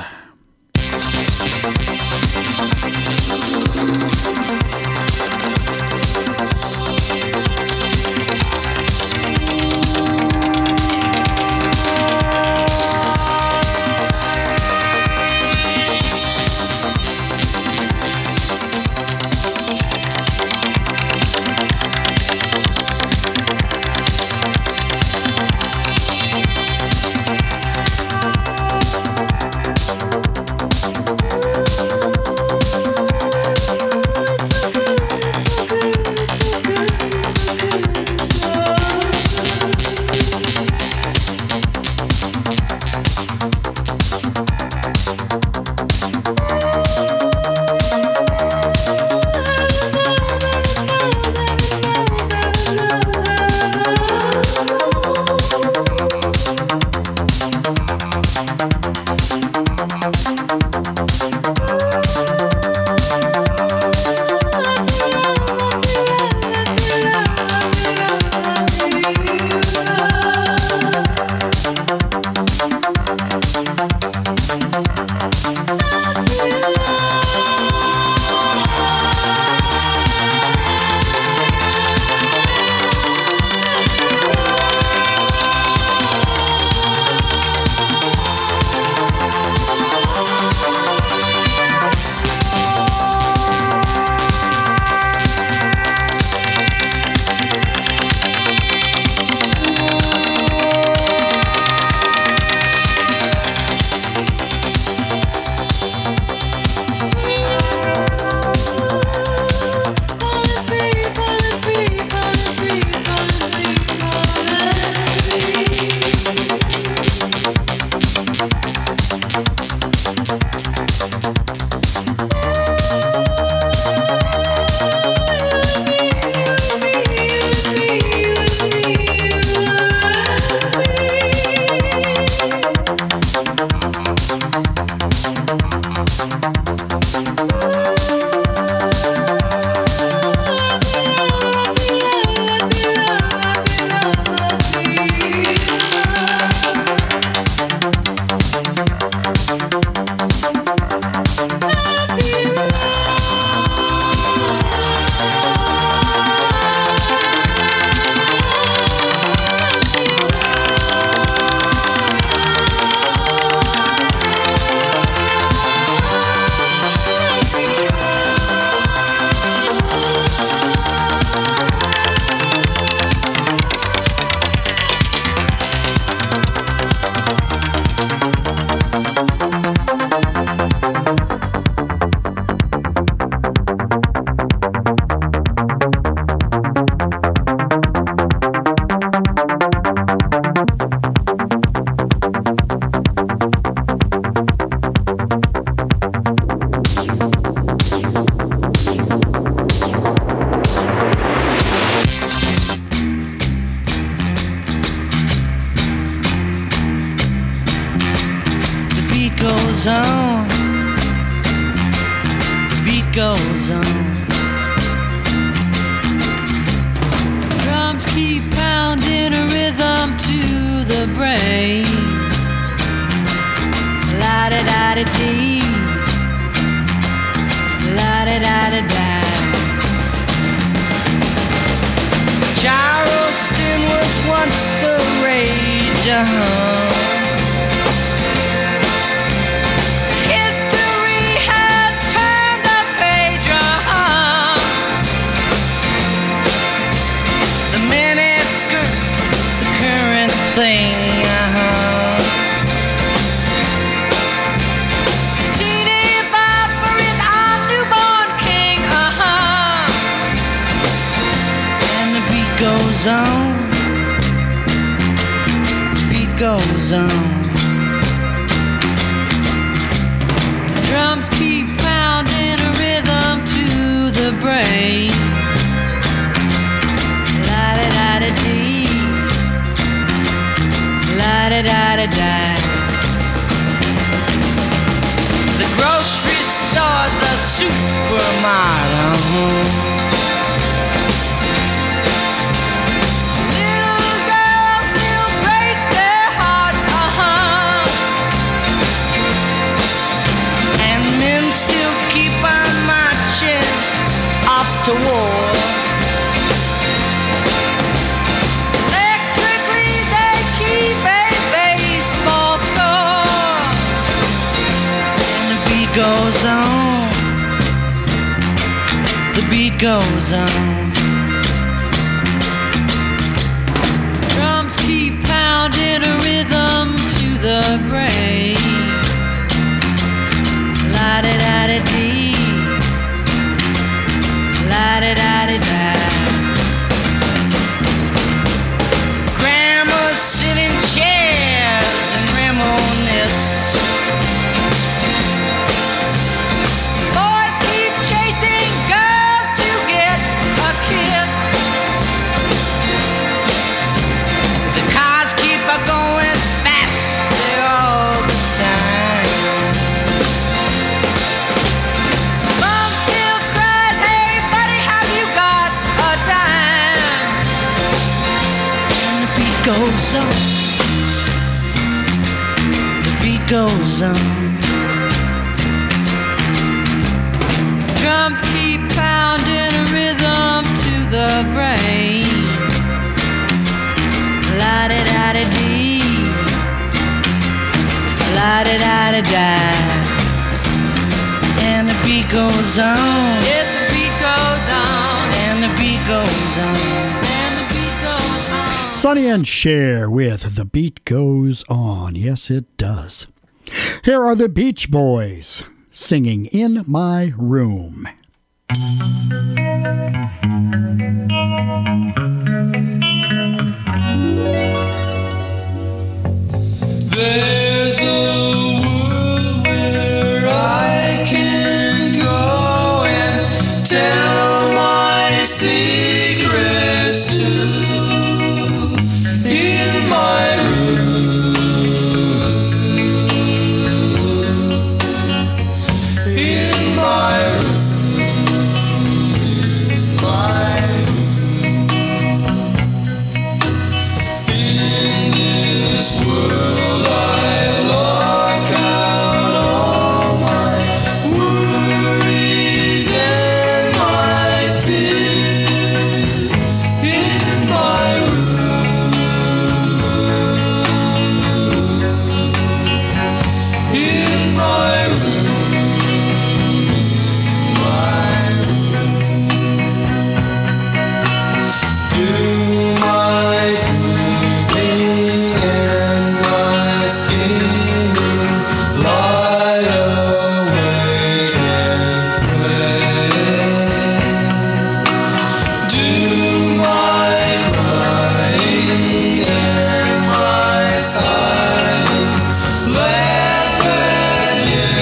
[SPEAKER 2] goes on, the beat goes on. Drums keep pounding a rhythm to the brain. La-da-da-da-dee, la-da-da-da-da. Charleston was once the rage, History has turned the page, The miniskirt, the current thing, Teeny Bopper is our newborn king, And the beat goes on, the beat goes on. Drums keep pounding a rhythm to brain. La-da-da-da-dee, la-da-da-da-da.
[SPEAKER 3] The grocery store, the supermarket.
[SPEAKER 2] Little girls still break their hearts,
[SPEAKER 3] And men still keep on marching off to war.
[SPEAKER 2] Electrically they keep a baseball score.
[SPEAKER 3] And the beat goes on. The beat goes on.
[SPEAKER 2] Drums keep pounding a rhythm to the brain. La-da-da-da-dee, la-da-da-da-da.
[SPEAKER 3] Grandmas sit in chairs and reminisce.
[SPEAKER 2] Boys keep chasing girls to get a kiss.
[SPEAKER 3] The cars keep a going faster all the time.
[SPEAKER 2] Mom still cries, hey buddy, have you got a dime?
[SPEAKER 3] And the beat goes on. The beat goes on.
[SPEAKER 2] Drums keep pounding a rhythm to the brain. La-da-da-da-dee, la-da-da-da-da.
[SPEAKER 3] And the beat goes on.
[SPEAKER 2] Yes, the beat goes on.
[SPEAKER 3] And the beat goes on.
[SPEAKER 2] And the beat goes on.
[SPEAKER 10] Sonny and Cher with The Beat Goes On. Yes, it does. Here are the Beach Boys singing In My Room.
[SPEAKER 2] There's a world where I can go and tell my secrets to. In my room, in my room, my room. In this world I lock out all my worries and my fears. In my room, in my room, my room. Do my pooping and my scheming, lie awake and pray. Do my crying and my sighing, laugh at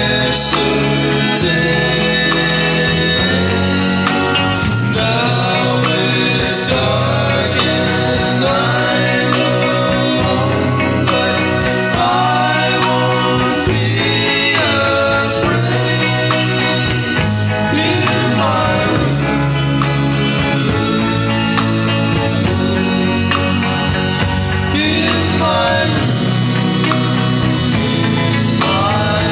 [SPEAKER 2] yesterday. Now it's dark and I'm alone, but I won't be afraid. In my room, in my room, in my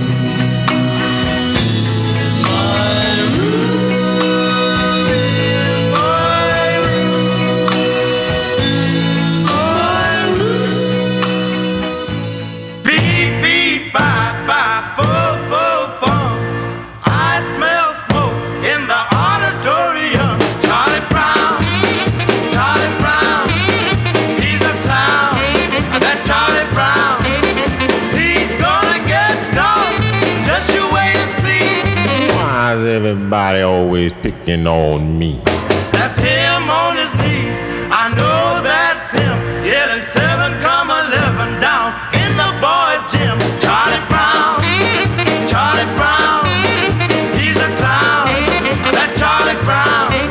[SPEAKER 4] Beep, beep, bye, bye, full, full, fun. I smell smoke in the auditorium. Charlie Brown, he's a clown. That Charlie Brown, he's gonna get done. Just you wait and see.
[SPEAKER 5] Why is everybody always picking on me?
[SPEAKER 4] That's him on his knees. I know that's him yelling 7,11 down in the boys' gym. Charlie Brown, he's a clown. That Charlie Brown,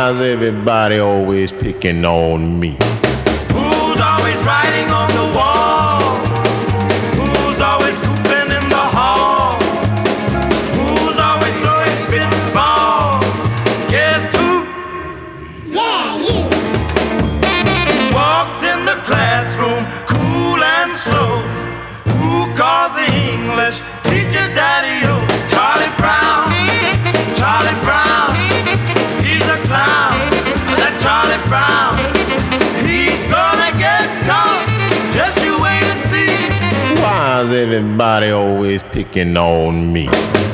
[SPEAKER 5] Why is everybody always picking on me?
[SPEAKER 4] Who's always writing on the wall? Who's always cooping in the hall? Who's always throwing spitballs? Guess who? Yeah, you. Walks in the classroom, cool and slow. Who calls the English teacher Daddy-O? Charlie Brown, Charlie Brown. He's a clown, that Charlie Brown. He's gonna get caught, just you wait and see.
[SPEAKER 5] Why is everybody always picking on me?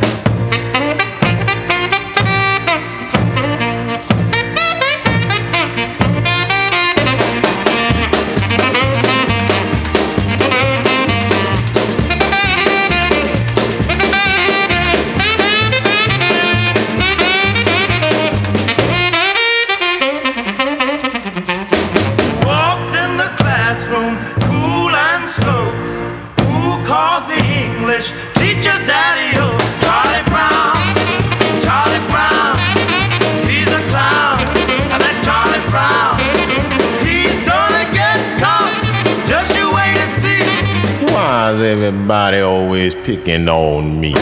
[SPEAKER 4] Walks in the classroom, cool and slow. Who calls the English teacher Daddy-O? Charlie Brown, Charlie Brown. He's a clown, that Charlie Brown. He's gonna get caught, just you wait and see.
[SPEAKER 5] Why is everybody always picking on me?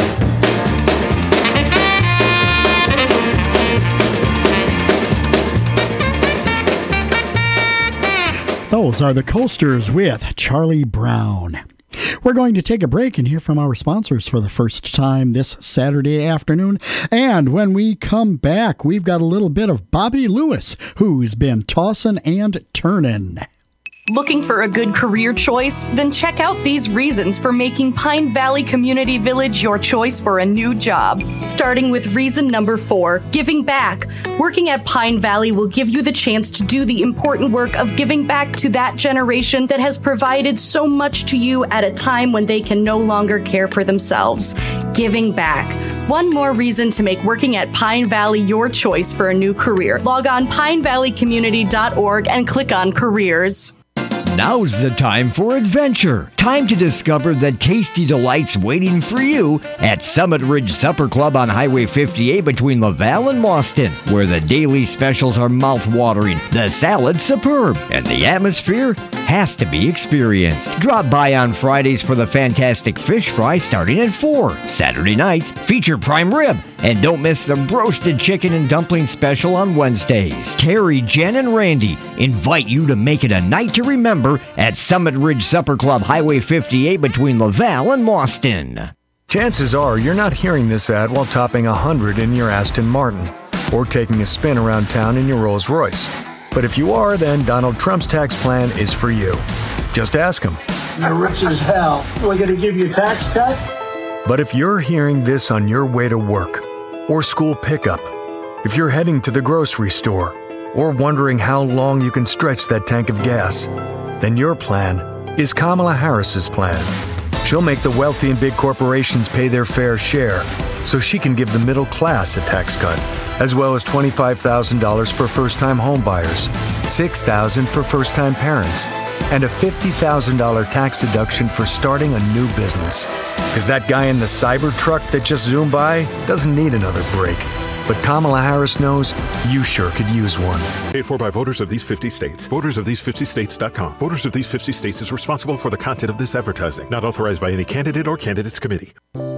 [SPEAKER 10] Those are the Coasters with Charlie Brown. We're going to take a break and hear from our sponsors for the first time this Saturday afternoon. And when we come back, we've got a little bit of Bobby Lewis, who's been tossing and turning.
[SPEAKER 6] Looking for a good career choice? Then check out these reasons for making Pine Valley Community Village your choice for a new job. Starting with reason number 4, giving back. Working at Pine Valley will give you the chance to do the important work of giving back to that generation that has provided so much to you at a time when they can no longer care for themselves. Giving back. One more reason to make working at Pine Valley your choice for a new career. Log on pinevalleycommunity.org and click on careers.
[SPEAKER 23] Now's the time for adventure. Time to discover the tasty delights waiting for you at Summit Ridge Supper Club on Highway 58 between Laval and Mauston, where the daily specials are mouth-watering, the salad superb, and the atmosphere has to be experienced. Drop by on Fridays for the fantastic fish fry starting at 4. Saturday nights feature prime rib, and don't miss the roasted chicken and dumpling special on Wednesdays. Terry, Jen, and Randy invite you to make it a night to remember at Summit Ridge Supper Club, Highway 58 between Laval and Mauston.
[SPEAKER 11] Chances are you're not hearing this ad while topping 100 in your Aston Martin or taking a spin around town in your Rolls Royce. But if you are, then Donald Trump's tax plan is for you. Just ask him.
[SPEAKER 13] You're rich as hell. We're going to give you a tax cut?
[SPEAKER 11] But if you're hearing this on your way to work or school pickup, if you're heading to the grocery store, or wondering how long you can stretch that tank of gas, then your plan is Kamala Harris's plan. She'll make the wealthy and big corporations pay their fair share so she can give the middle class a tax cut, as well as $25,000 for first-time home buyers, $6,000 for first-time parents, and a $50,000 tax deduction for starting a new business. Because that guy in the Cybertruck that just zoomed by doesn't need another break. But Kamala Harris knows you sure could use one.
[SPEAKER 14] Paid for by voters of these 50 states. VotersOfThese50States.com. Voters of these 50 states is responsible for the content of this advertising. Not authorized by any candidate or candidates committee.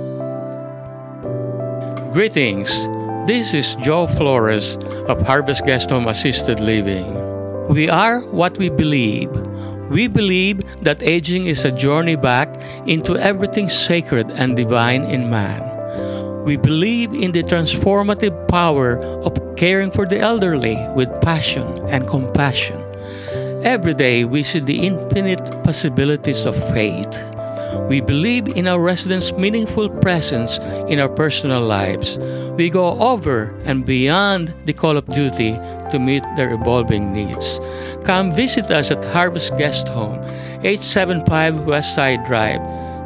[SPEAKER 25] Greetings. This is Joe Flores of Harvest Guest Home Assisted Living. We are what we believe. We believe that aging is a journey back into everything sacred and divine in man. We believe in the transformative power of caring for the elderly with passion and compassion. Every day we see the infinite possibilities of faith. We believe in our residents' meaningful presence in our personal lives. We go over and beyond the call of duty to meet their evolving needs. Come visit us at Harvest Guest Home, 875 West Side Drive,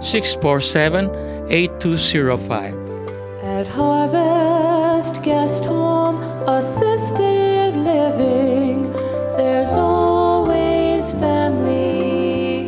[SPEAKER 25] 647-8205.
[SPEAKER 12] At Harvest Guest Home Assisted Living, there's always family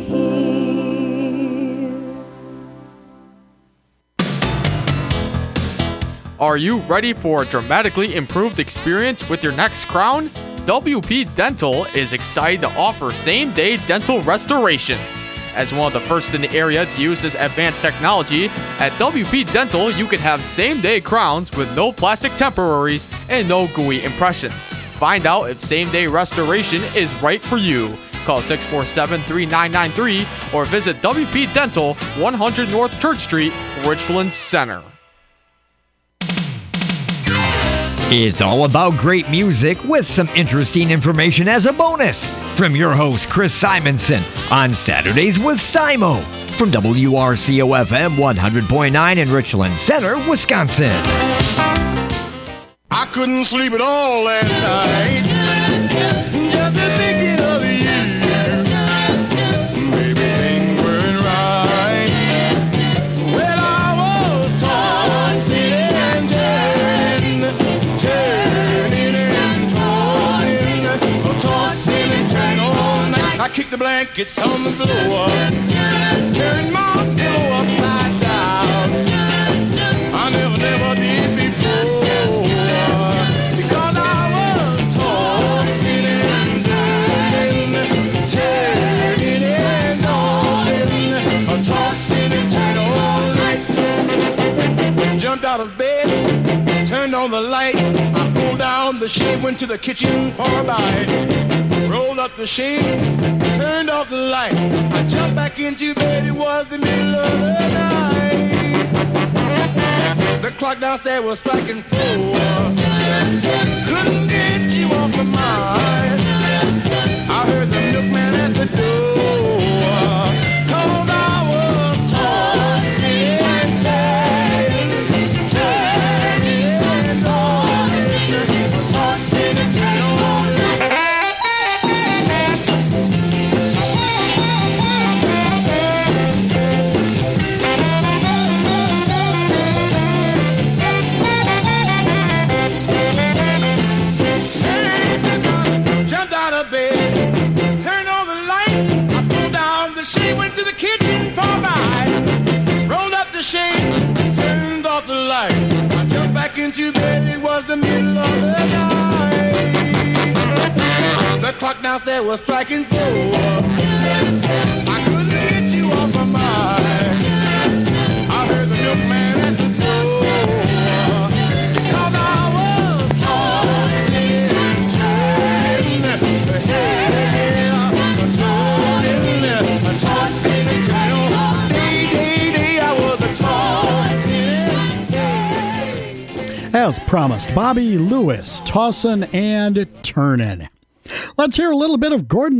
[SPEAKER 12] here.
[SPEAKER 9] Are you ready for a dramatically improved experience with your next crown? WP Dental is excited to offer same-day dental restorations. As one of the first in the area to use this advanced technology, at WP Dental you can have same-day crowns with no plastic temporaries and no gooey impressions. Find out if same-day restoration is right for you. Call 647-3993 or visit WP Dental, 100 North Church Street, Richland Center.
[SPEAKER 23] It's all about great music with some interesting information as a bonus from your host, Chris Simonson, on Saturdays with Simo from WRCO FM 100.9 in Richland Center, Wisconsin.
[SPEAKER 4] I couldn't sleep at all last night, just thinking of you. Baby, things weren't right. Well, I was tossing and turning and tossing and turning all night. I kicked the blankets on the floor, turned my pillow upside down. I never did before. Jumped out of bed, turned on the light. I pulled down the shade, went to the kitchen for a bite. Rolled up the shade, turned off the light. I jumped back into bed, it was the middle of the night. The clock downstairs was striking 4. Couldn't get you off my mind. I heard the milkman at the door. Cause I was tossing and turning, tossing and turning all night. Jumped out of bed, turned on the light. I pulled down the shade, went to the kitchen for a bite. Rolled up the shade, turned off the light. I jumped back into bed, it was the middle of the night. The clock downstairs was striking 4. I couldn't get you off my mind. I heard the milkman at the door. Cause I was tossing and turning, tossing and turning. Day, I was a tossing.
[SPEAKER 10] As promised, Bobby Lewis, tossin' and turnin'. Let's hear a little bit of Gordon